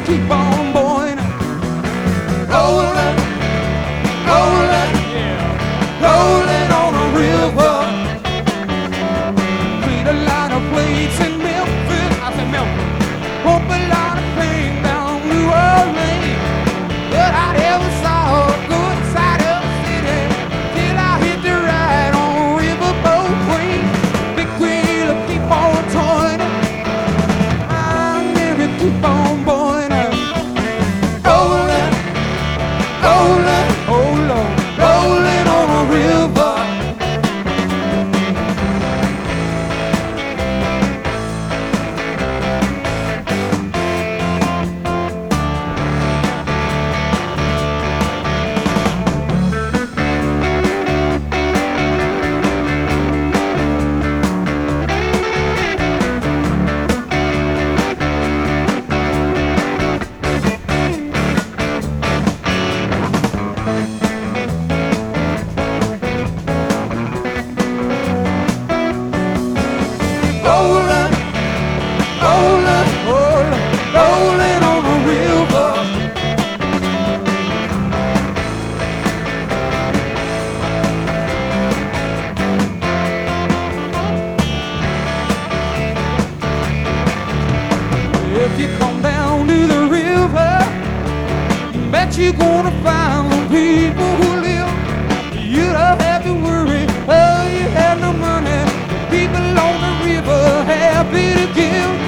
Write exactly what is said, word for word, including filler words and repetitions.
keep on going. Rolling, rolling, rolling on a river. Played a lot of plates in Memphis. I said Memphis. Hope a lot of pain down New Orleans. But I never saw a good side of the city till I hit the ride on Riverboat Queen. Big wheel keep on turning. I'm never keep on going. Rolling, rolling, oh Lord, rolling on a river. Rolling, rolling, rolling, rolling on a river. If you come down to the river, bet you're gonna find the people who live. You don't have to worry, oh, you have no money. People on the river happy to give.